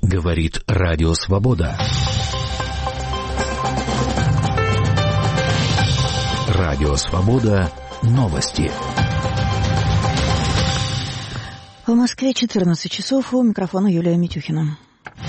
Говорит Радио Свобода. Радио Свобода. Новости. В Москве 14 часов. У микрофона Юлия Митюхина.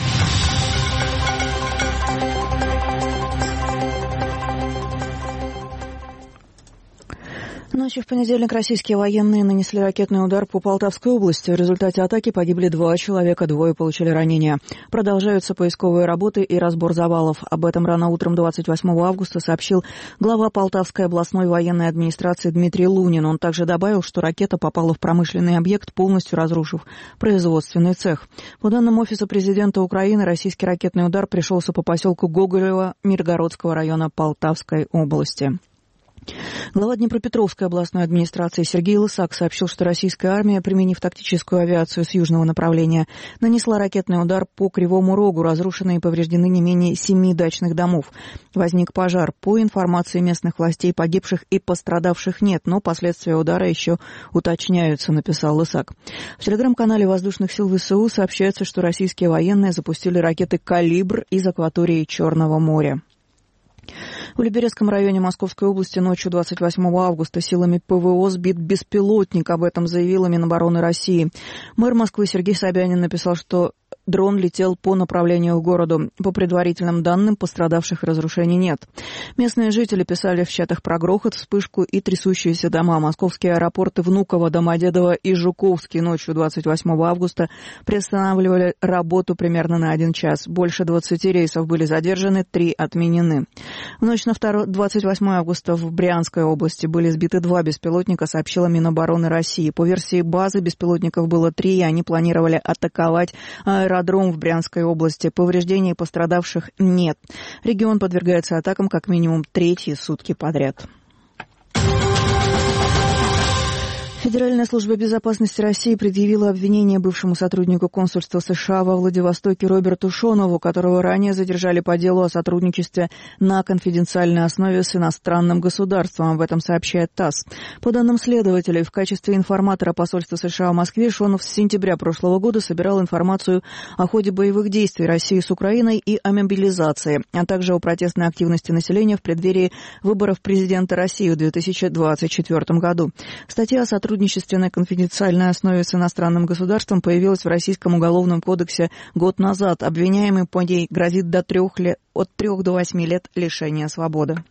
Ночью в понедельник российские военные нанесли ракетный удар по Полтавской области. В результате атаки погибли 2 человека, 2 получили ранения. Продолжаются поисковые работы и разбор завалов. Об этом рано утром 28 августа сообщил глава Полтавской областной военной администрации Дмитрий Лунин. Он также добавил, что ракета попала в промышленный объект, полностью разрушив производственный цех. По данным Офиса президента Украины, российский ракетный удар пришелся по поселку Гоголево Миргородского района Полтавской области. Глава Днепропетровской областной администрации Сергей Лысак сообщил, что российская армия, применив тактическую авиацию с южного направления, нанесла ракетный удар по Кривому Рогу. Разрушены и повреждены не менее 7 дачных домов. Возник пожар. По информации местных властей, погибших и пострадавших нет, но последствия удара еще уточняются, написал Лысак. В телеграм-канале воздушных сил ВСУ сообщается, что российские военные запустили ракеты «Калибр» из акватории Черного моря. В Люберецком районе Московской области ночью 28 августа силами ПВО сбит беспилотник. Об этом заявила Минобороны России. Мэр Москвы Сергей Собянин написал, что дрон летел по направлению к городу. По предварительным данным, пострадавших и разрушений нет. Местные жители писали в чатах про грохот, вспышку и трясущиеся дома. Московские аэропорты Внуково, Домодедово и Жуковский ночью 28 августа приостанавливали работу примерно на 1 час. Больше 20 рейсов были задержаны, 3 отменены. В ночь на 28 августа в Брянской области были сбиты 2 беспилотника, сообщила Минобороны России. По версии базы, беспилотников было 3, и они планировали атаковать аэродром в Брянской области. Повреждений пострадавших нет. Регион подвергается атакам как минимум 3-й сутки подряд. Федеральная служба безопасности России предъявила обвинение бывшему сотруднику консульства США во Владивостоке Роберту Шонову, которого ранее задержали по делу о сотрудничестве на конфиденциальной основе с иностранным государством. Об этом сообщает ТАСС. По данным следователей, в качестве информатора посольства США в Москве Шонов с сентября прошлого года собирал информацию о ходе боевых действий России с Украиной и о мобилизации, а также о протестной активности населения в преддверии выборов президента России в 2024 году. Статья о сотрудничестве на конфиденциальной основе с иностранным государством появилась в Российском уголовном кодексе год назад. Обвиняемый по ней грозит от 3 до 8 лет лишения свободы.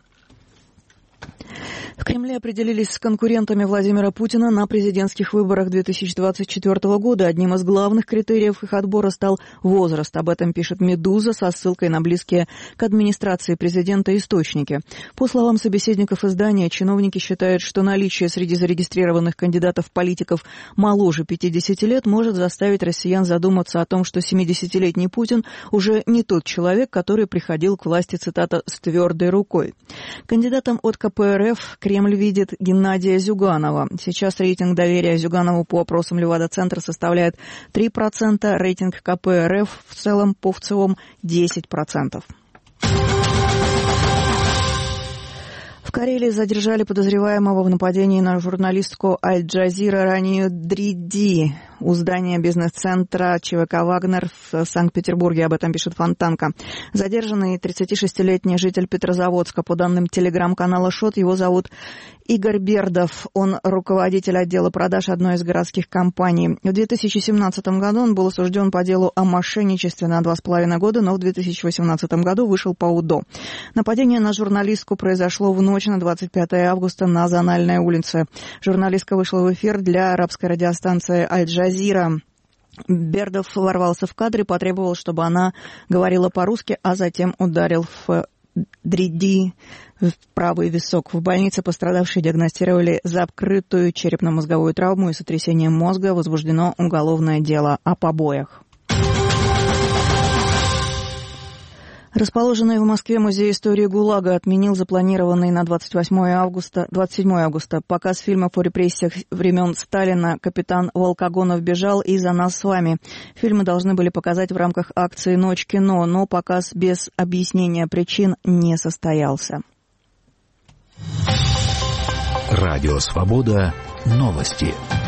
В Кремле определились с конкурентами Владимира Путина на президентских выборах 2024 года. Одним из главных критериев их отбора стал возраст. Об этом пишет «Медуза» со ссылкой на близкие к администрации президента источники. По словам собеседников издания, чиновники считают, что наличие среди зарегистрированных кандидатов-политиков моложе 50 лет может заставить россиян задуматься о том, что 70-летний Путин уже не тот человек, который приходил к власти, цитата, «с твердой рукой». Кандидатом от КПРФ Кремль видит Геннадия Зюганова. Сейчас рейтинг доверия Зюганову по опросам Левада-центра составляет 3%, рейтинг КПРФ в целом по ВЦИОМ 10%. В Карелии задержали подозреваемого в нападении на журналистку Аль-Джазира Ранию Дриди у здания бизнес-центра ЧВК «Вагнер» в Санкт-Петербурге. Об этом пишет Фонтанка. Задержанный 36-летний житель Петрозаводска. По данным телеграм-канала «Шот», его зовут Игорь Бердов. Он руководитель отдела продаж одной из городских компаний. В 2017 году он был осужден по делу о мошенничестве на 2,5 года, но в 2018 году вышел по УДО. Нападение на журналистку произошло в ночь на 25 августа на Зональной улице. Журналистка вышла в эфир для арабской радиостанции «Аль-Джазира». Бердов ворвался в кадр и потребовал, чтобы она говорила по-русски, а затем ударил в Дриди в правый висок. В больнице пострадавшие диагностировали закрытую черепно-мозговую травму и сотрясение мозга. Возбуждено уголовное дело о побоях. Расположенный в Москве музей истории ГУЛАГа отменил запланированный на 27 августа показ фильмов о репрессиях времен Сталина «Капитан Волкогонов бежал» и «За нас с вами». Фильмы должны были показать в рамках акции «Ночь кино», но показ без объяснения причин не состоялся. Радио «Свобода». Новости.